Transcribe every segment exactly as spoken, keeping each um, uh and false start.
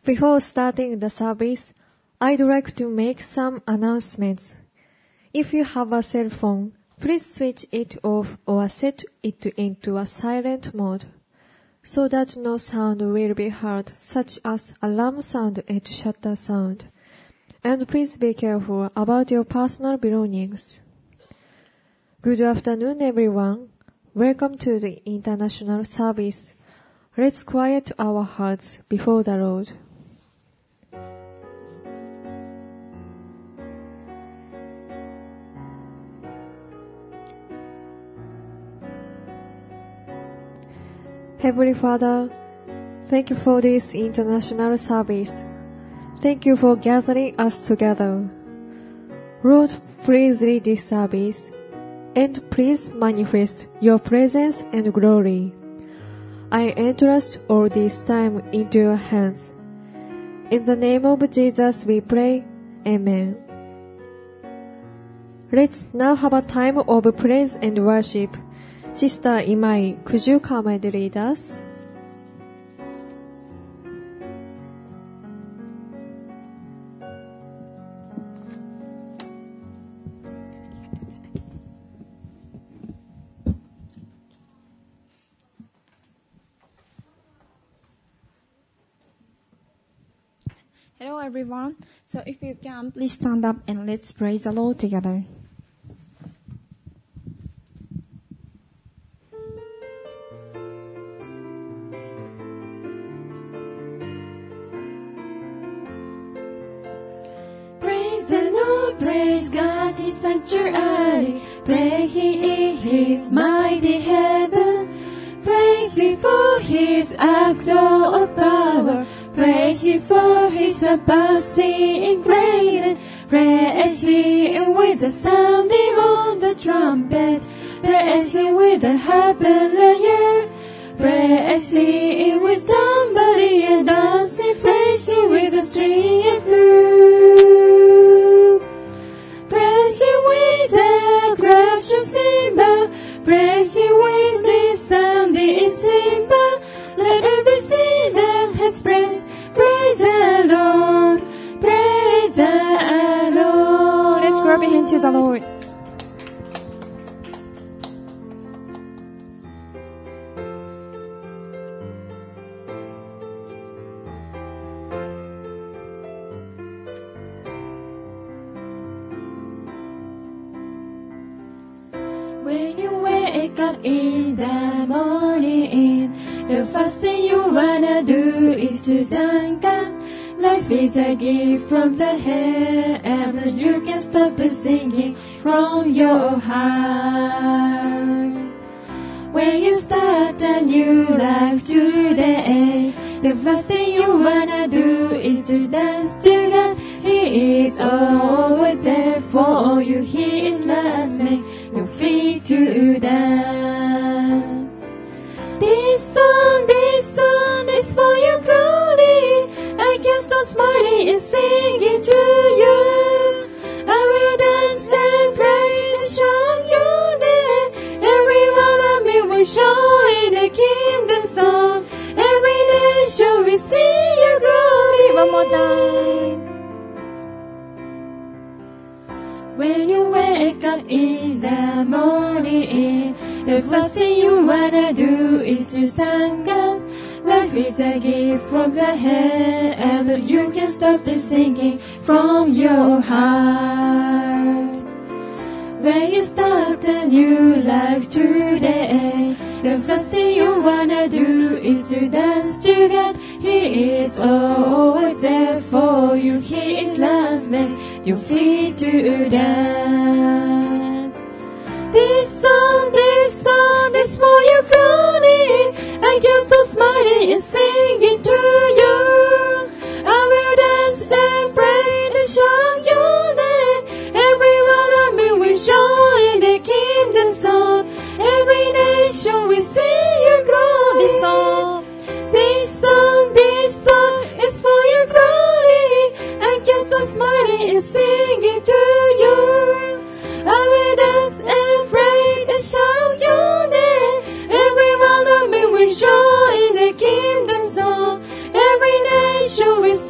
Before starting the service, I'd like to make some announcements. If you have a cell phone, please switch it off or set it into a silent mode, so that no sound will be heard, such as alarm sound and shutter sound. And please be careful about your personal belongings. Good afternoon, everyone. Welcome to the international service. Let's quiet our hearts before the Lord. Heavenly Father, thank you for this international service. Thank you for gathering us together. Lord, please lead this service, and please manifest your presence and glory. I entrust all this time into your hands. In the name of Jesus we pray. Amen. Let's now have a time of praise and worship. Sister Imai, could you come and lead us? Hello everyone. So if you can, please stand up and let's praise the Lord together. Praise God, His sanctuary. Praise He in His mighty heavens. Praise Him for His act of power. Praise Him for His surpassing greatness. Praise Him with the sounding of the trumpet. Praise Him with the harp and lyre. Praise Him with tambourine and dancing. Praise Him with the string and flute. Praise Him with the crash of cymbal. Praise Him with the sounding cymbal. Let everything that has breath praise the Lord. Praise the Lord. Let's clap your hands to the Lord. When you wake up in the morning, the first thing you wanna do is to thank God. Life is a gift from the heaven. You can stop the singing from your heart. When you start a new life today, the first thing you wanna do is to dance to God. He is always there for you. He is last make your feet to dance. This song, this song is for your glory. I can't stop smiling and singing to you. I will dance and praise and shout your name. Every one of me will join the kingdom song. Every nation will see your glory. One more time. When you wake up in the morning, the first thing you wanna do is to thank God. Life is a gift from the heaven. You can stop the singing from your heart. When you start a new life today, the first thing you wanna do is to dance to God. He is always there for you. He is last man, your feet to dance. This song, this song is for your glory. I can't stop smiling and singing to you. I will dance and praise and shout your name. Every one of me will join the kingdom song. Every nation will sing your glory song. This song, this song is for your glory. I can't stop smiling and singing to you. I will dance and praise and shout your name. Every one of me will join the kingdom song. Every nation will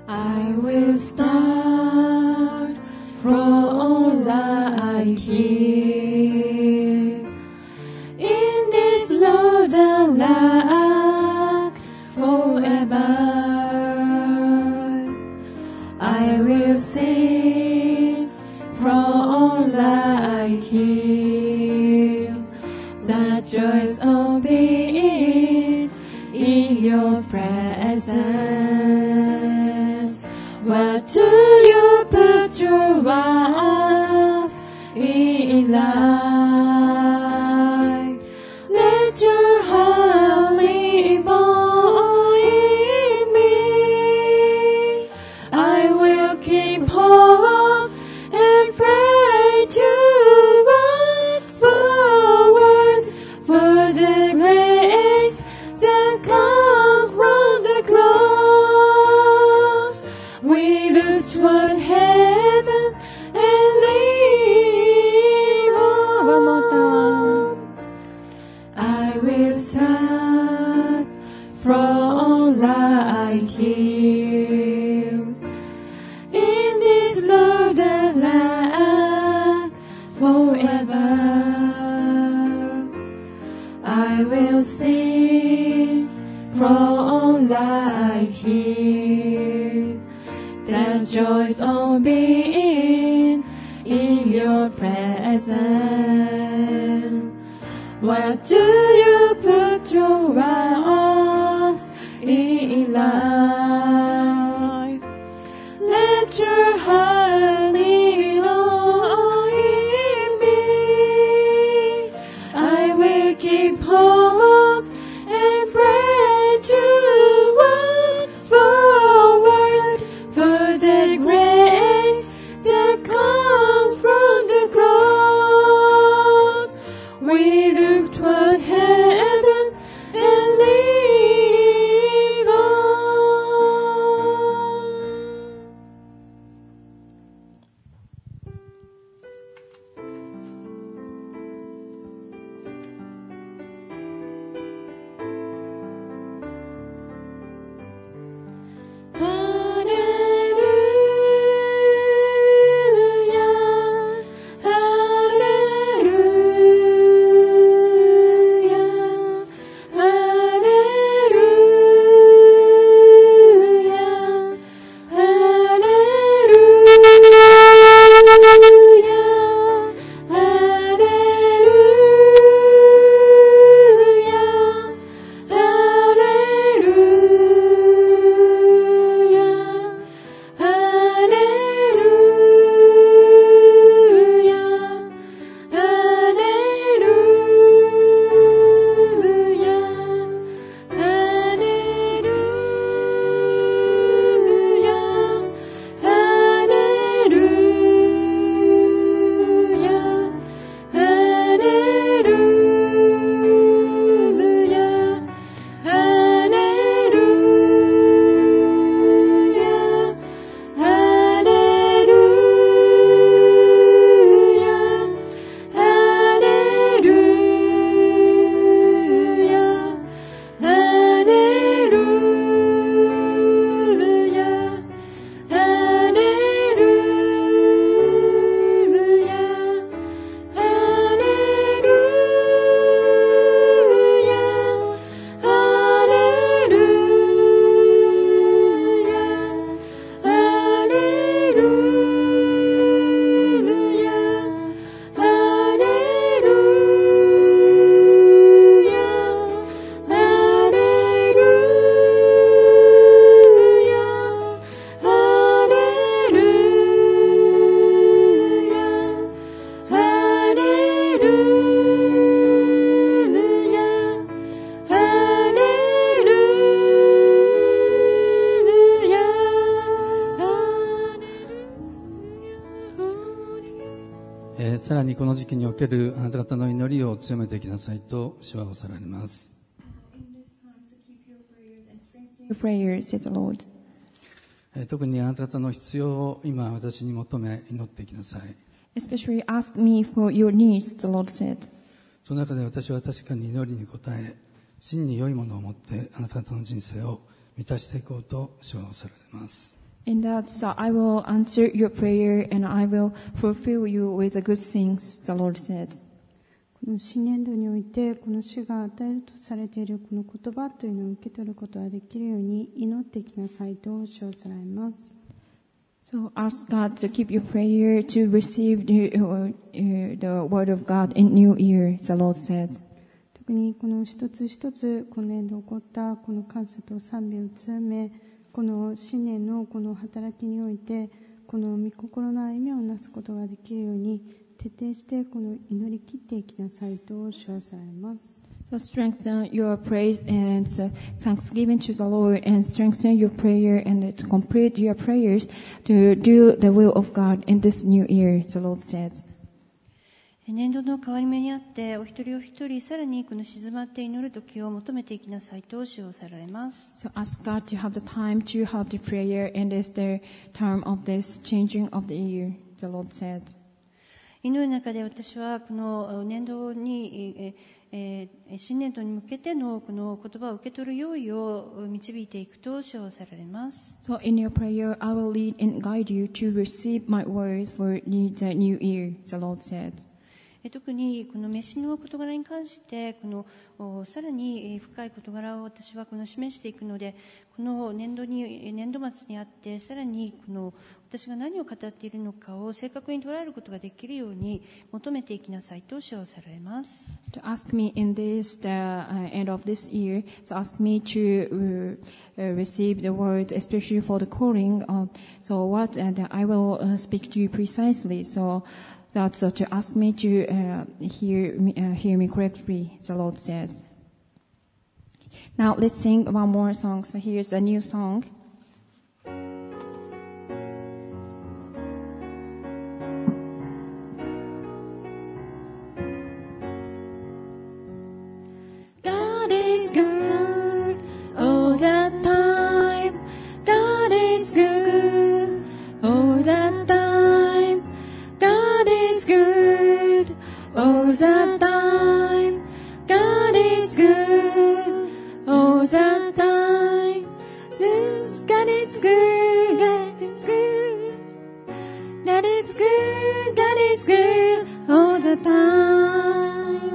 I will start from all that I hear. In this northern land forever, I will sing from all that I hear. The joys of being in your presence. What do you put your mouth in life? Let your heart live on in me. I will keep hope and pray to God forward for the grace that comes from the cross. We look toward heaven and leave on. One more time. I will start from all that I hear. In this northern land forever, I will sing from all that I hear. The joys of being in your presence. Where do you put your mouth in life? Let your heart lean on in me. I will keep hope and pray to God forward for the grace that comes from the cross. We look toward heaven and leave on. さらにこの時期におけるあなた方の祈りを強めていきなさいと主はおさられます。 Prayer, says the Lord. 特にあなた方の必要を今私に求め祈っていきなさい。 Especially ask me for your needs, the Lord said. その中で私は確かに祈りに応え、真に良いものを持ってあなた方の人生を満たしていこうと主はおさられます。 In that, so I will answer your prayer and I will fulfill you with the good things, the Lord said. この新年度において、この主が与えるとされているこの言葉というのを受け取ることができるように祈っていきなさいと主をさらいます。 So ask God to keep your prayer to receive the, uh, the word of God in New Year, the Lord said. 特にこの一つ一つ今年度起こったこの感謝と賛美を通め、この新年のこの働きにおいて、この御心の歩みをなすことができるように、徹底してこの祈り切っていきなさいと主はされます。 So strengthen your praise and uh, thanksgiving to the Lord, and strengthen your prayer and to complete your prayers to do the will of God in this new year, the Lord said. 年度の変わり目にあって、お一人お一人さらにこの静まって祈る時を求めていきなさいと主をさられます。 So ask God to have the time to have the prayer, and it's the time of this changing of the year, the Lord said. 祈る中で私はこの年度に、えー、新年度に向けてのこの言葉を受け取る用意を導いていくと主をさられます。 So in your prayer, I will lead and guide you to receive my words for the new year, the Lord said. 特にこの召しの事柄に関してこのさらに深い事柄を私はこの示していくので、この年度に年度末にあってさらにこの私が何を語っているのかを正確に捉えることができるように求めていきなさいと主をされます。 To ask me in this the uh, end of this year, so ask me to uh, uh, receive the word, especially for the calling. Of, so what uh, I will uh, speak to you precisely. So. That's uh, to ask me to uh, hear me, uh, hear me correctly, the Lord says. Now let's sing one more song. So here's a new song. God is good all the time. God is good all the time. God is good all the time. God is good all the time. This God is good. God is good. God is good. God is good all the time.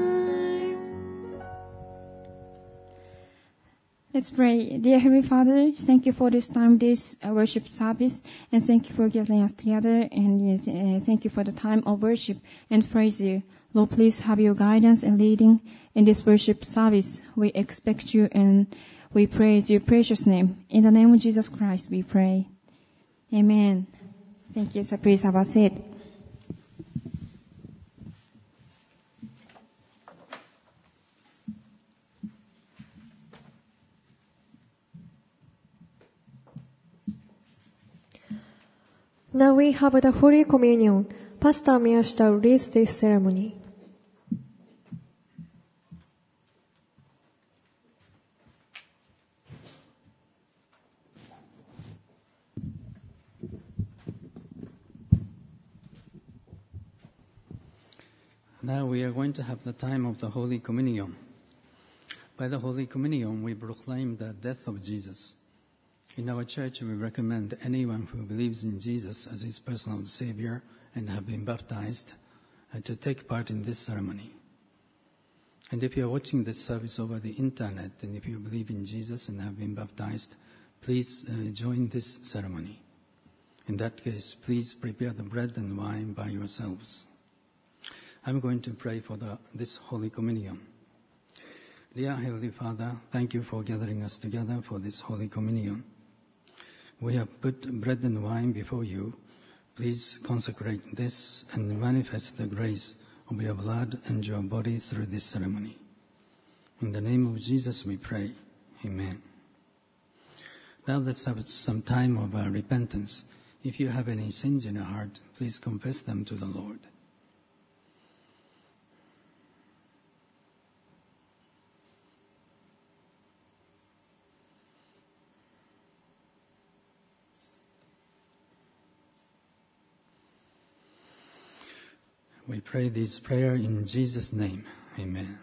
Let's pray. Dear Heavenly Father, thank you for this time, this uh, worship service, and thank you for gathering us together, and uh, thank you for the time of worship and praise you. Lord, please have your guidance and leading in this worship service. We expect you and we praise your precious name. In the name of Jesus Christ, we pray. Amen. Thank you. So please have a seat. Now we have the Holy Communion. Pastor Miyashita will lead this ceremony. Now we are going to have the time of the Holy Communion. By the Holy Communion, we proclaim the death of Jesus. In our church, we recommend anyone who believes in Jesus as his personal Savior and have been baptized uh, to take part in this ceremony. And if you are watching this service over the internet, and if you believe in Jesus and have been baptized, please uh, join this ceremony. In that case, please prepare the bread and wine by yourselves. I'm going to pray for the, this Holy Communion. Dear Heavenly Father, thank you for gathering us together for this Holy Communion. We have put bread and wine before you. Please consecrate this and manifest the grace of your blood and your body through this ceremony. In the name of Jesus we pray. Amen. Now let's have some time of uh, repentance. If you have any sins in your heart, please confess them to the Lord. We pray this prayer in Jesus' name. Amen.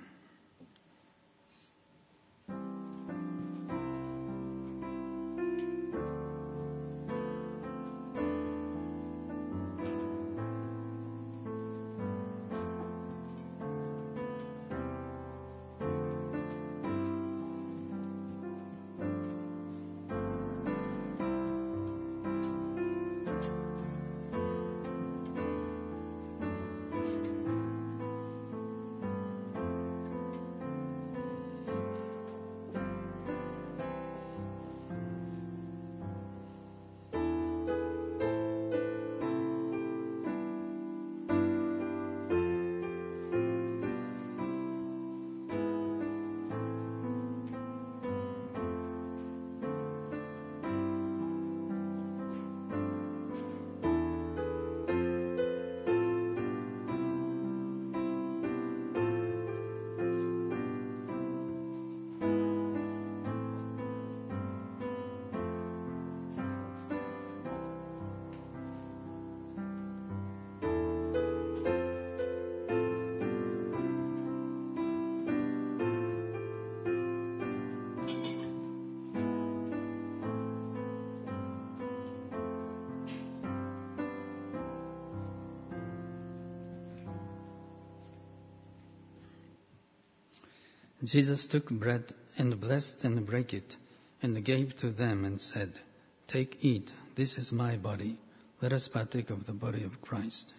Jesus took bread and blessed and broke it, and gave to them and said, "Take, eat, this is my body. Let us partake of the body of Christ."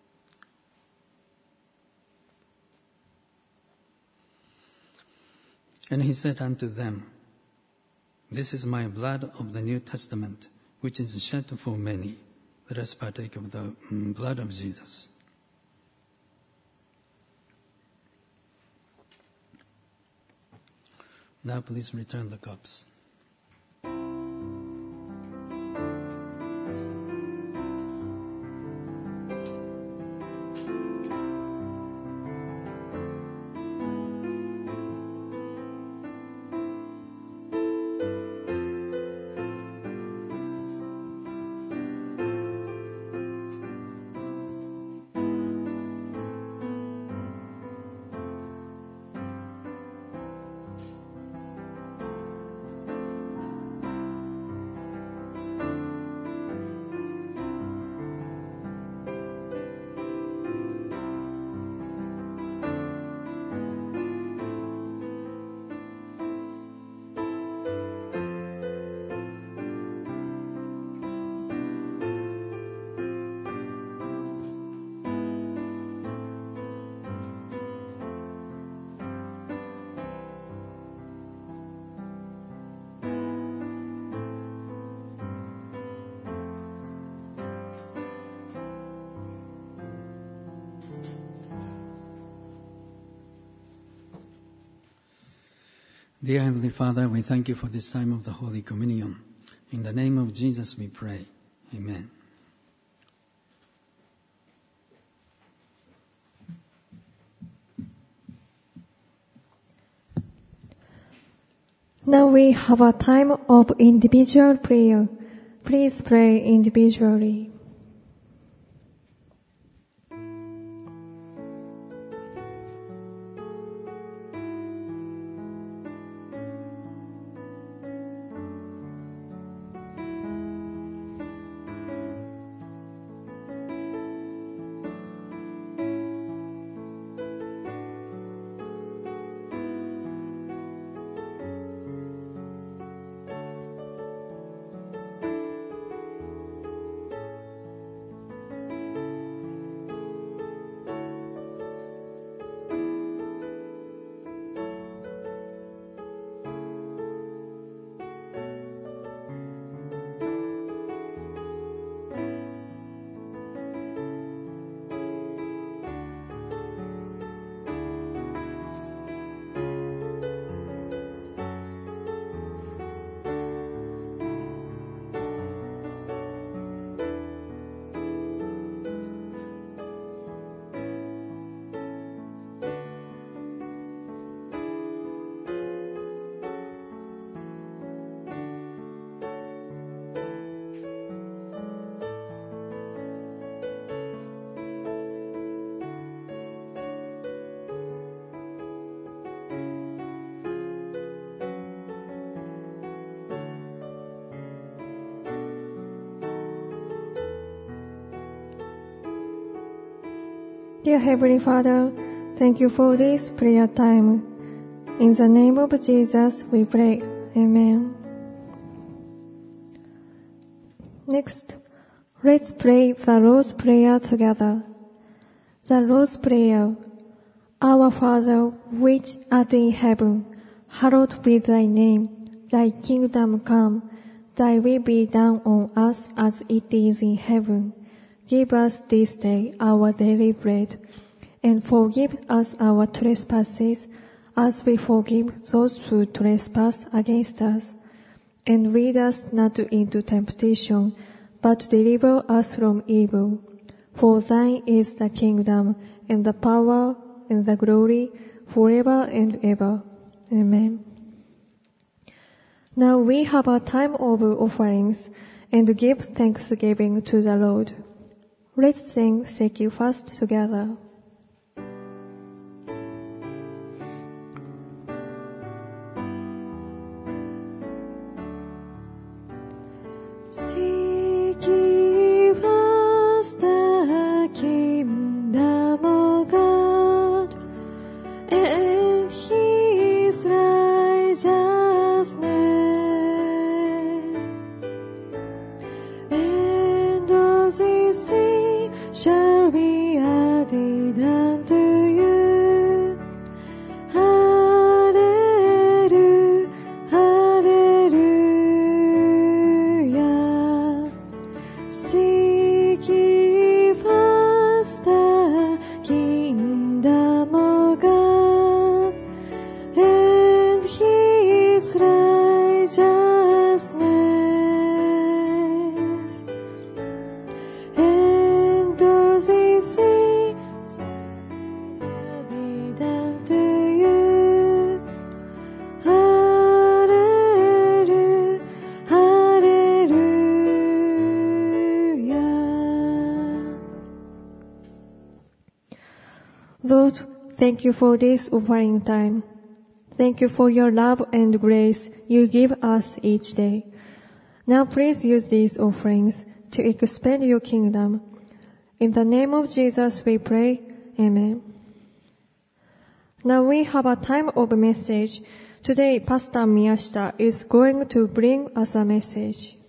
And he said unto them, "This is my blood of the New Testament, which is shed for many. Let us partake of the blood of Jesus." Now please return the cups. Dear Heavenly Father, we thank you for this time of the Holy Communion. In the name of Jesus we pray. Amen. Now we have a time of individual prayer. Please pray individually. Dear Heavenly Father, thank you for this prayer time. In the name of Jesus we pray. Amen. Next, let's pray the Lord's Prayer together. The Lord's Prayer. Our Father, which art in heaven, hallowed be thy name. Thy kingdom come. Thy will be done on earth as it is in heaven. Give us this day our daily bread, and forgive us our trespasses, as we forgive those who trespass against us. And lead us not into temptation, but deliver us from evil. For thine is the kingdom, and the power, and the glory, forever and ever. Amen. Now we have a time of offerings, and give thanksgiving to the Lord. Let's sing Seek You First together. Seek ye first the kingdom of God, and His Lord, thank you for this offering time. Thank you for your love and grace you give us each day. Now please use these offerings to expand your kingdom. In the name of Jesus we pray. Amen. Now we have a time of message. Today, Pastor Miyashita is going to bring us a message.